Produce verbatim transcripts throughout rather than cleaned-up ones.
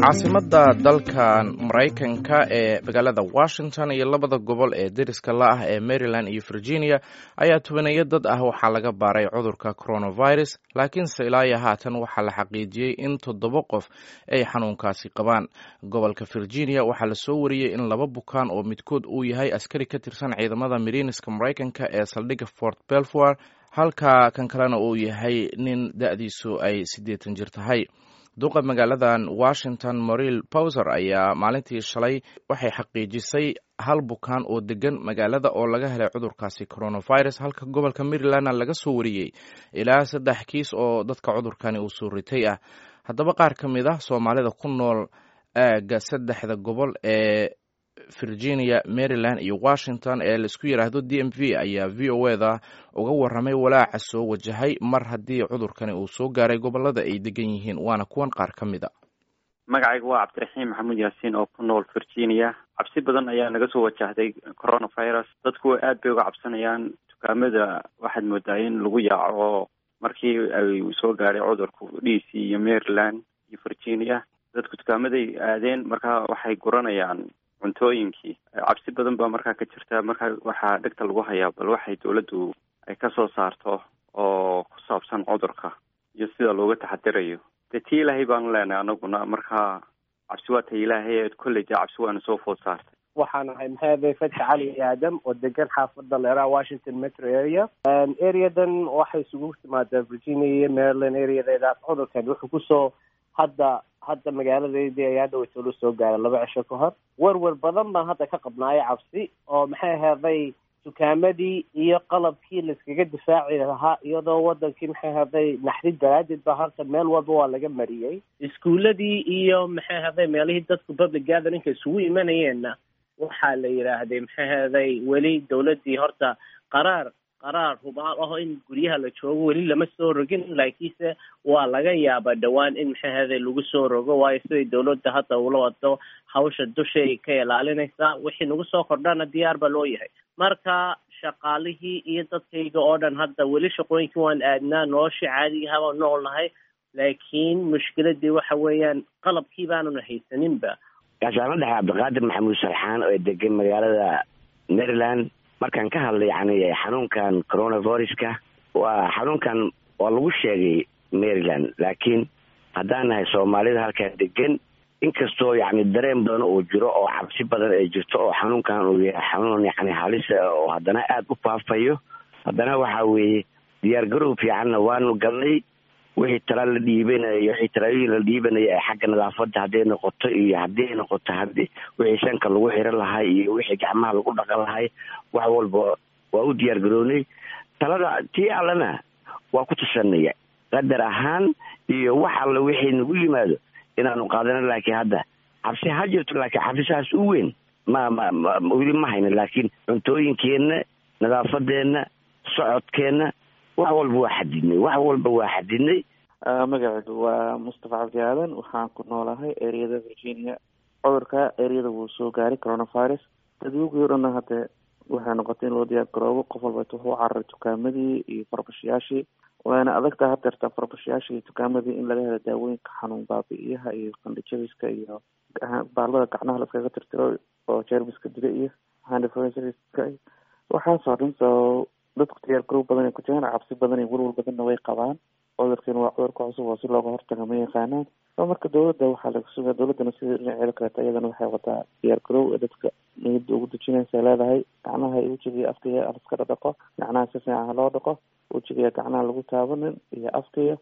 caasimadda dalkan maraykanka ee magaalada washington iyo labada gobol ee deriska la ah ee maryland iyo virginia ayaa tubaneeyo dad ah waxaa laga baaray cudurka coronavirus laakiinse ilaa iyo haatan waxaa la xaqiijiyey in toddoba qof ay xanuunkaasi qabaan. gobolka virginia waxaa lasoo wariyey in laba bukaan oo midkood uu yahay askari ka tirsan ciidamada mariiniska maraykanka ee saldhigga fort belvoir halka kan kalena uu yahay nin da-diisu ay siddeetan jir tahay. duqa magaaladan washington moril bowser ayaa maalintii shalay waxay xaqiijisay hal bukaan oo degan magaalada oo laga helay cudurkaasi coronavirus halka gobolka marylandna laga soo wariyey ilaa saddex kiis oo dadka cudurkani uu soo ritay ah. haddaba qaar ka mid ah soomaalida ku nool aagga saddexda gobol ee virginia, maryland iyo washington ee laisku yidhaahdo d m v ayaa v o eda uga warramay walaaca soo wajahay mar haddii cudurkani uu soo gaaray gobolada ay degan yihiin, waana kuwan qaar ka mid a. magacayga waa cabdiraxiim maxamuud yaasiin oo ku nool virginia. cabsi badan ayaa naga soo wajahday coronavirus. dadku aad bay uga cabsanayaan. dukaamada waxaad moodaa in lagu yaaco markii ay soo gaaray cudurku d c iyo maryland iyo virginia. dadku dukaamaday aadeen markaa waxay guranayaan cuntooyinkii. cabsi badan baa markaa ka jirta. markaa waxaa dhegta lagu hayaa bal waxay dawladdu ay ka soo saarto oo ku saabsan cudurka iyo sida looga taxadirayo. dee tii ilaahay baanu leenahay anaguna markaa cabsi waa ta ilaahay kolley dee cabsi waana soo food saartay. waxaan ahay maxamed fatxi cali aadam oo degan xaafadda leeraa washington metro area. areadan waxay isugu timaadaa virginia iyo maryland areadeeda. cudurkan wuxuu kusoo hadda hadda magaaladeedii ayaa dhaweyta la soo gaaray laba cisho ka hor. werwer badan baan hadda ka qabnaayo cabsi oo maxay ahaaday dukaamadii iyo qalabkii laiskaga difaaci lahaa iyadoo wadankii maxay ahaaday naxdid daraadeed baa halkan meel walba waa laga mariyey. iskuuladii iyo maxay ahaaday meelihii dadku public gatherinka isugu imanayeenna waxaa la yidhaahday maxay ahaaday weli dawladdii horta qaraar qaraar hubaal aho in guryaha la joogo weli lama soo rogin, laakiinse waa laga yaabaa dhowaan in maxay ahaaday lagu soo rogo, waayo siday dawladda hadda ula wado hawsha dushay ka ilaalinaysaa. wixii nagu soo kordhana diyaar baa loo yahay. marka shaqaalihii iyo dadkayga oo dhan hadda weli shaqooyinkii waan aadnaa, noloshii caadiga habaan noolnahay, laakiin mushkiladii waxa weeyaan qalabkii baanuna haysaninba. gaashaano dhexe cabdiqaadir maxamuud sarxaan oo degan magaalada maryland. markaan ka hadlay yani xanuunkan coronaviruska waa xanuunkan waa lagu sheegay maryland, laakiin haddaan nahay soomaalida halkaan degan inkastoo yani dareen badan uu jiro oo cabsi badan ay jirto oo xanuunkan uu yahay xanuun yani halisa oo haddana aada u faafayo, haddana waxa weeye diyaar garow fiicanna waanu galnay. wixii tala la dhiibanaya wixii talooyin la dhiibanaya ee xagga nadaafadda hadday noqoto iyo haddii ay noqoto haddii wixii shanka lagu xiran lahay iyo wixii gacmaha lagu dhaqan lahay wax walba waa u diyaar garoonay. talada tii allana waa ku tusanaya qadar ahaan iyo wax alla wixii nagu yimaado inaanu qaadano. laakiin hadda cabsi ha jirto, laakiin cabsisaas u weyn ma ma weli ma hayna. laakiin cuntooyinkeenna, nadaafadeenna, socodkeenna wax walba waa xadidnay wax walba waa xadidnay. magacaygu waa mustafa cabdi aadan. waxaan ku noolahay areada virginia. cudurka areada wuu soo gaaray coronavirus. dadwogii o dhanna hadde waxay noqotay in loo diyaar garoobo. qof walba wuxuu cararay dukaamadii iyo farmashiyaashii. waana adagtaa hadeerta farmashiyaashii iyo dukaamadii in laga helo daawooyinka xanuun baabi'iyaha iyo qandhijabiska iyo baalada gacnaha laskaga tirtiro oo jermiska dila iyo handfska waxaasoo dhan. so dadku diyaar garow badan ay ku jiraan, cabsi badan iyo walwal badanna way qabaan. cudurkiina waa cudurka cusub oo si looga hortaga ma yaqaanaan. so marka dawladda waxaa laga sugaa dawladdana sida dhinaceeda kaleeta iyadana waxay wataa diyaar garow ee dadka niyadda ugu dejinaysa leedahay. gacnaha wejiga afkaya alaskala dhaqo, gacnaha si fiican ha loo dhaqo, wejiga gacnaha lagu taabanin iyo afkaya.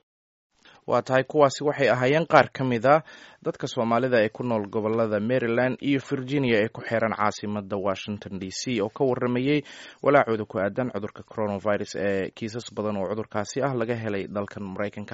waa tahay kuwaasi waxay ahaayeen qaar ka mid a dadka soomaalida ee ku nool gobolada maryland iyo virginia ee ku xeeran caasimadda washington d c oo ka warramayey walaacooda ku aadan cudurka coronavirus ee kiisas badan oo cudurkaasi ah laga helay dalkan maraykanka.